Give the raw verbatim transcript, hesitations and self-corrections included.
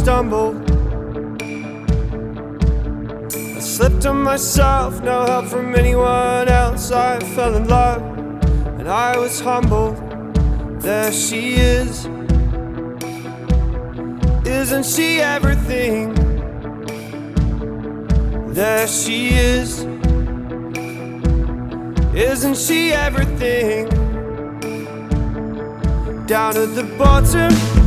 stumbled. I slipped on myself, no help from anyone else. I fell in love and I was humbled. There she is. Isn't she everything? There she is. Isn't she everything? Down at the bottom